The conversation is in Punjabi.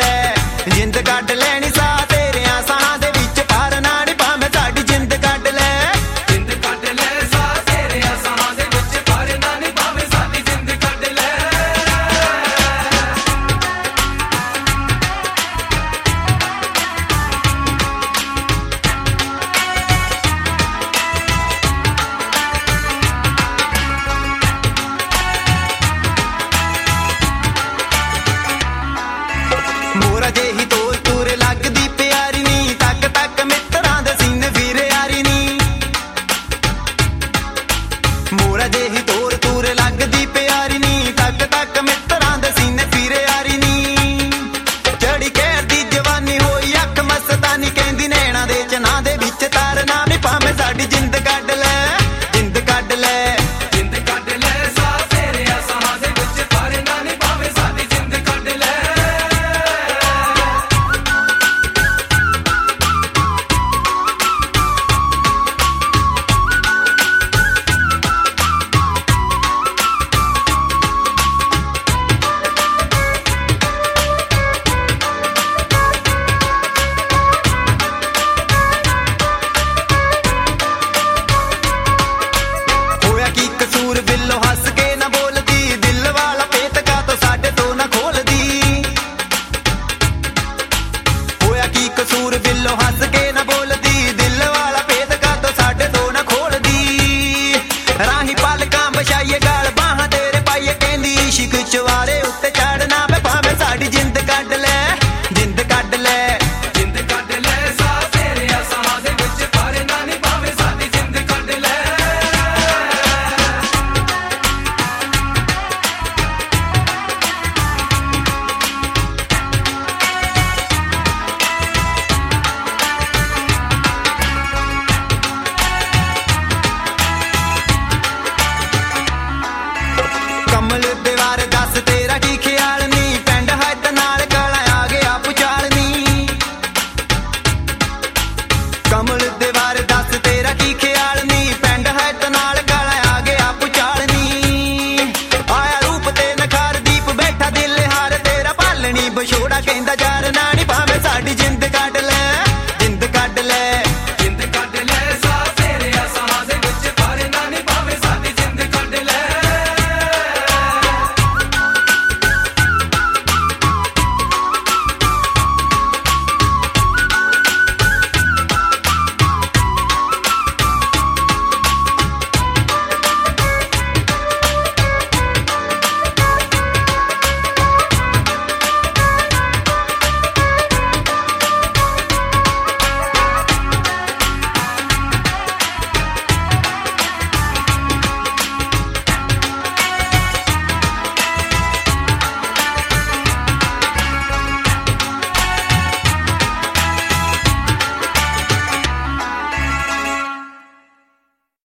ਲੈ ਜਿੰਦ ਕੱਢ ਲੈਣੀ ਸਾਹ ਤੇਰਿਆਂ ਸਾਹਾਂ ਦੇ ਵਿੱਚ ਪਰ ਨਾ ਨੀ ਭਾਵੇਂ ਸਾਡੀ ਜਿੰਦ ਕੱਢ ਲੈ ਜਿੰਦ ਕੱਢ ਲੈ ਸਾਹ ਤੇਰਿਆਂ ਸਾਹਾਂ ਦੇ ਵਿੱਚ ਪਰ ਨਾ ਨੀ ਭਾਵੇਂ ਸਾਡੀ ਜਿੰਦ ਕੱਢ ਲੈ ਮੋਰਾ ਜਿਹੀ ਤੋਰ ਤੂਰ ਲੱਗਦੀ ਪਿਆਰੀ ਨੀ ਤੱਕ ਤੱਕ ਮਿੱਤਰਾਂ ਦੇ ਸੀਨੇ ਫਿਰ ਯਾਰੀ ਨੀ ਮੋਰਾ ਜਿਹੀ ਤੋਰ ਤੂਰ ਲੱਗਦੀ ਪਿਆਰੀ ਨੀ ਤੱਕ ਤੱਕ ਮਿੱਤਰਾਂ ਦੇ ਸੀਨੇ ਫਿਰ ਯਾਰੀ ਨੀ ਚੜੀ ਕਹਿਰ ਦੀ ਜਵਾਨੀ ਹੋਈ ਅੱਖ ਮਸਤਾਨੀ ਕਹਿੰਦੀ ਨੈਣਾ ਦੇ ਚਨਾ ਦੇ ਵਿੱਚ ਤਾਰ ਨਾ ਨੀ ਭਾਵੇਂ ਸਾਡੀ ਜਿੰਦ ਕੱਢ ਲੈ ਜਿੰਦ ਕੱਢ ਲੈ ਜਿੰਦ ਕੱਢ ਲੈ ਸਾਹ ਤੇਰਿਆਂ ਸਾਹਾਂ ਦੇ ਵਿੱਚ ਪਰ ਨਾ ਨੀ ਭਾਵੇਂ ਸਾਡੀ ਜਿੰਦ ਕੱਢ ਲੈ ਹੋਇਆ ਕੀ ਕਸੂਰ ਬਿੱਲੋ ਹੱਸ ਕੇ ਨਾ ਬੋਲਦੀ ਦਿਲ ਵਾਲਾ ਪੇਤਕਾ ਤੋਂ ਸਾਡੇ ਤੋਂ ਨਾ ਖੋਲਦੀ ਹੋਇਆ ਕੀ ਕਸੂਰ ਬਿੱਲੋ ਹੱਸ ਕੇ ਨਾ ਬੋਲਦੀ ਦਿਲ ਵਾਲਾ ਪੇਤਕਾ ਤੋਂ ਸਾਡੇ ਤੋਂ ਨਾ ਖੋਲਦੀ ਰਾਹੀ ਪਲਕਾਂ ਵਿਛਾਈਏ ਗਾਲ ਬਾਹਾਂ ਤੇਰੇ ਪਾਈਏ ਕਹਿੰਦੀ ਇਸ਼ਕ ਚਵਾਰੇ ਉੱਤੇ ਚੜਨਾ ਮੈਂ ਭਾਵੇਂ ਸਾਡੀ ਜਿੰਦ ਕੱਢ ਲੈ ਜਿੰਦ ਕੱਢ ਲੈ ਜਿੰਦ ਕੱਢ ਲੈ ਸਾਹ ਤੇਰਿਆਂ ਸਾਹਾਂ ਦੇ ਵਿੱਚ ਪਰ ਨਾ ਨੀ ਭਾਵੇਂ ਸਾਡੀ ਜਿੰਦ ਕੱਢ ਲੈ ਕਮਲ ਦੇ ਬਾਰੇ ਦੱਸ ਤੇਰਾ ਕੀ ਖਿਆਲ ਨੀ ਪਿੰਡ ਹੈ ਤੇ ਨਾਲ ਕਾਲਾ ਆ ਗਿਆ ਪੁਚਾਲ ਨੀ ਕਮਲ ਦੇ ਬਾਰੇ ਦੱਸ ਤੇਰਾ ਕੀ ਖਿਆਲ ਨੀ ਪਿੰਡ ਹੈ ਤੇ ਨਾਲ ਕਾਲਾ ਆ ਗਿਆ ਪੁਚਾਲ ਨੀ ਆਇਆ ਰੂਪ ਤੇ ਨਖਾਰ ਦੀਪ ਬੈਠਾ ਦਿਲ ਹਾਰ ਤੇਰਾ ਭਾਲਣੀ ਵਿਛੋੜਾ ਕਹਿੰਦਾ ਯਾਰ